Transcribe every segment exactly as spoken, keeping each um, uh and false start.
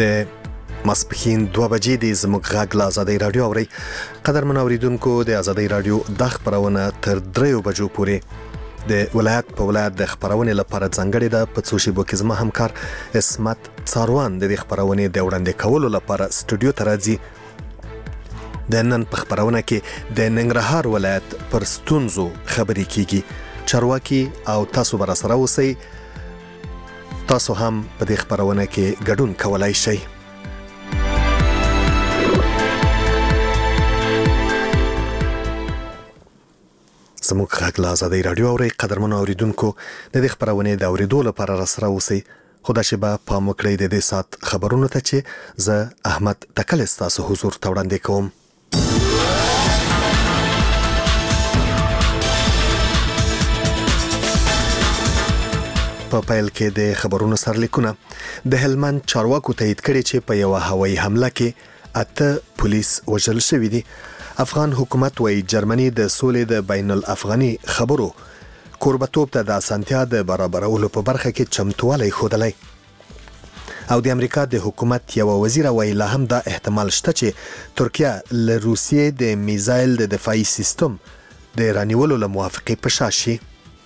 د ماسپښین دوه بجې د زموږ غږ له ازادۍ راډیو اورئ. قدرمن اوریدونکو، د ازادۍ راډیو د خبرونه تر دریو بجو پورې د ولایت په ولایت د خبرونې لپاره ځانګړې ده. په څو شیبو کې زما همکار اسمت څاروان د دې خبرونې د وړاندې کولو لپاره سټوډیو ته راځي. د نن په خبرونه کې د ننګرهار ولایت پر ستونزو خبرې کیږي. چارواکي او تاسو به راسره اوسئ. تاسو هم په دې خبرونه کې ګډون کولای شئ. زموږ غږ له ازادۍ راډیو اورئ. قدرمنو اوریدونکو، د دې خبرونې د اوریدو لپاره راسره اوسئ. خو دا شیبه پام وکړئ د دې ساعت خبرونو ته چې زه احمد تکل ستاسو حضور ته وړاندې کوم. په پیل کې د خبرونو سرلیکونه. د هلمند چارواکو تایید کړي چې په یوه هوایي حمله کې اته پولیس وژل شوي دي. افغان حکومت وايي جرمني د سولې د بین الافغاني خبرو کوربتوب ته د اسانتیا د برابرولو په برخه کې چمتووالی ښودلی. او د امریکا د حکومت یو وزیر وايي لا هم دا احتمال شته چې ترکیه له روسیې د میزایل د دفاعي سیستم د رانیولو له موافقې په شا شي.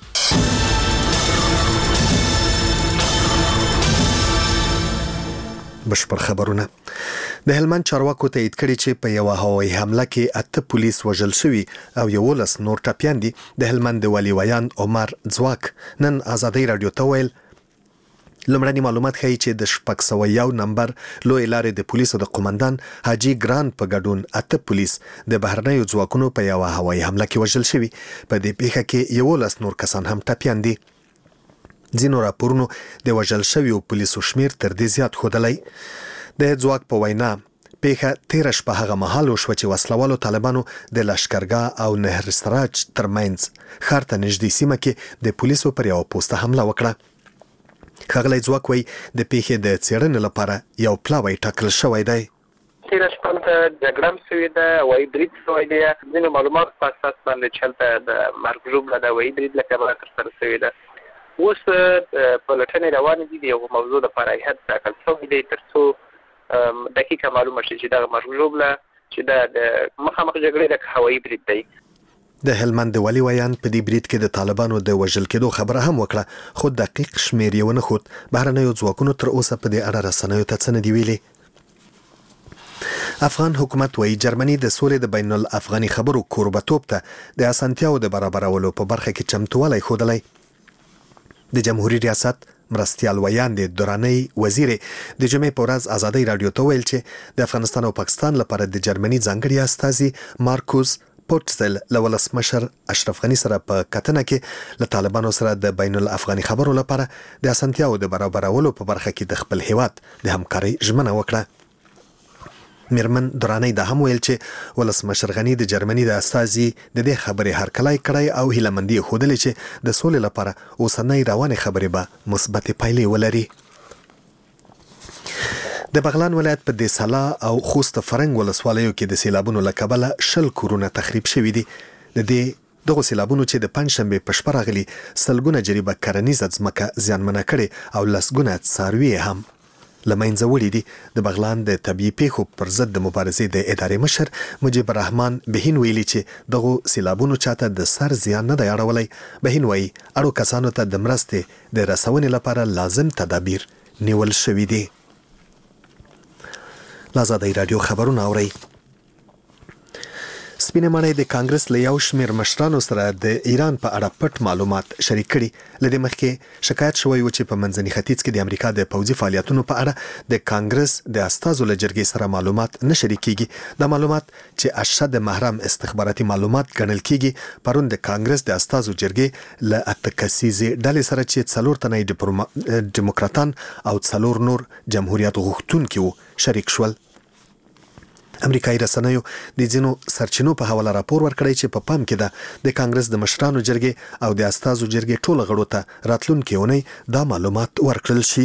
بشپړ خبرونه. د هلمند چارواکو تایید کړي چې په یوه هوایي حمله کې اته پولیس وژل شوي او یولس نور ټپیان دي. د هلمند د والي ویان عمر ځواک نن ازادۍ راډیو ته ویل لومړني معلومات ښیي چې د شپږ سوه یو نمبر لویې لارې د پولیسو د قومندان حاجي ګران په ګډون اته پولیس د بهرنیو ځواکونو په یوه هوایي حمله کې وژل شوي. په دې پیښه کې یولس نور کسان هم ټپیان دي. ځینو راپورونو د وژل شویو پولیسو شمیر تر دې زیات ښودلی. د ځواک په وینا پیښه تیره شپه هغه مهال وشوه چې وسلوالو طالبانو د لشکرګاه او نهر سراج ترمنځ ښار ته نږدې سیمه کې د پولیسو پر یوه پوسته حمله وکړه. ښاغلی ځواک وایي د پیښې د څېړنې لپاره یو پلاوی ټاکل شوی دی. تیره شپه ته جګړه شوې ده، هوایي برید شوی دی. ځینو معلوماتو په اساس باندې چې هلته د مرګ ژوبله د هوایي برید له کبله ترسره شوې ده. اوس پلټنې روانې دي. د یو موضوع لپاره هیات ټاکل شوی دی تر څو دقیقه معلومه شي چې دغه مرګ ژوبله چې دا د مخامخ جګړې د هوایي برید دی. د هلمند د والي ویان په دې برید کې د طالبانو د وژل کېدو خبره هم وکړه، خو دقیق شمیر یې ونه ښود. بهرنیو ځواکونو تر اوسه په دې اړه رسنیو ته څه نه دي ویلي. افغان حکومت وايي جرمني د سولې د بین الافغاني خبرو کوربتوب ته د اسانتیاو د برابرولو په برخه کې چمتووالی ښودلی. د جمهوریت ریاست مرستیال ویان د دراني وزیر د جمعې په ورځ ازادۍ راډیو ته ویل چې د افغانستان او پاکستان لپاره د جرمني ځانګړي استازي مارکوس پورټسل له ولسمشر اشرف غني سره په کتنه کې له طالبانو سره د بین الافغاني خبرو لپاره د اسانتیاو د برابرولو په برخه کې د خپل هیواد د همکارۍ ژمنه وکړه. میرمن دراني دا هم ویل چې ولسمشر غني د جرمني د استازي د دې خبرې هرکلی کړی او هیلهمندي ښودلې چې د سولې لپاره اوسنۍ روانې خبرې به مثبتې پایلې ولري. د بغلان ولایت په دې سلا او خوست فرنګ ولسوالیو کې د سیلابونو له کبله شل کورونه تخریب شوي دي. د دې دغو سیلابونو چې د پنجشنبې په شپه راغلي سلګونه جریبه کرنیزه ځمکه زیانمنه کړې او لسګونه څاروي هم لمنځه وړي دي. د بغلان د طبیعي پیښو پر ضد د مبارزې د ادارې مشر مجيب الرحمن بهین ویلي چې دغو سیلابونو چاته د سر زیان نه دی اړولی. بهین وایي اړو کسانو ته د مرستې د رسونې لپاره لازم تدابیر نیول شوي دي. ازادۍ راډیو خبرونه اورئ. سپینه ماڼۍ د کانګرس له یو شمېر مشرانو سره د ایران په اړه پټ معلومات شریک کړي. له دې مخکې شکایت شوی و چې په منځني ختیځ کې د امریکا د پوځي فعالیتونو په اړه د کانګرس د استازو له جرګې سره معلومات نه شریکېږي. دا معلومات چې اشد محرم استخباراتي معلومات ګڼل کېږي پرون د کانګرس د استازو جرګې له اته کسیزې ډلې سره چې څلور تنه ډیموکراتان او څلور نور جمهوریت غوښتونکي وو شریک شول. امریکایي رسنیو د ځینو سرچینو په حواله راپور ورکړی چې په پام کې ده د کانګرس د مشرانو جرګې او د استازو جرګې ټولو غړو ته راتلونکې اونۍ دا معلومات ورکړل شي.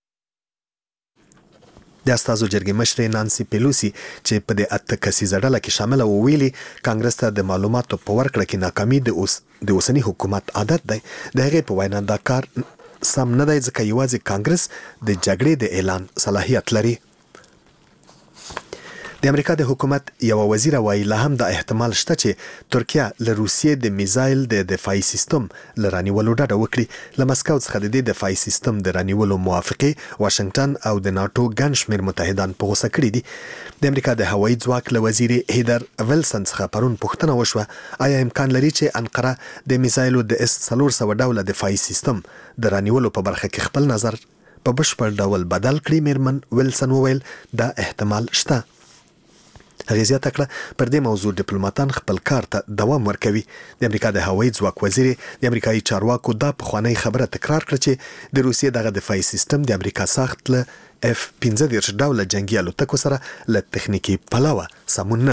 د استازو جرګې مشرې نانسي پیلوسی چې په دې اته کسیزه ډله کې شامله و ویلي کانګرس ته د معلوماتو په ورکړه کې ناکامي د اوس د اوسني حکومت عادت دی. د هغې په وینا دا کار سم نه دی ځکه یوازې کانګرس د جګړې د اعلان صلاحیت لري. د امریکا د حکومت یو وزیر وایي لا هم د احتمال شته چې ترکیه له روسیې د میزایل د دفاعي سیستم له رانیولو ډډه وکړي. له مسکو څخه د دې دفاعي سیستم د رانیولو موافقې واشنگټن او د ناتو ګڼ شمېر متحدان په غوسه کړي دي. د امریکا د هوایي ځواک له وزیر هیدر ویلسن څخه پرون پوښتنه وشوه آیا امکان لري چې انقره د میزایلو د اس څلور سوه ډوله دفاعي سیستم د رانیولو په برخه کې خپل نظر په بشپړ ډول بدل کړي. میرمن ویلسن وویل دا احتمال شته. هغې زیاته کړه پر دې موضوع ډیپلوماتان خپل کار ته دوام ورکوي. د امریکا د هوایي ځواک وزیر د امریکایي چارواکو دا پخوانۍ خبره تکرار کړه چې د روسیې دغه دفاعي سیستم د امریکا ساخت له اف پنځه دېرش ډوله جنګي الوتکو سره له تخنیکي پلوه سمون نه